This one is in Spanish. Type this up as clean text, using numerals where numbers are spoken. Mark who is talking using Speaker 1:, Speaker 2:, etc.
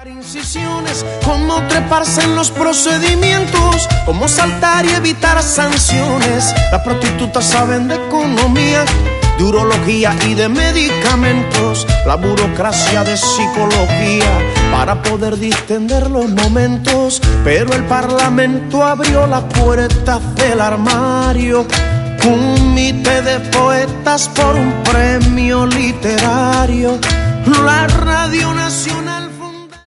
Speaker 1: Incisiones, cómo treparse en los procedimientos, cómo saltar y evitar sanciones. Las prostitutas saben de economía, de urología y de medicamentos, la burocracia de psicología para poder distender los momentos. Pero el Parlamento abrió las puertas del armario, un comité de poetas por un premio literario. La Radio Nacional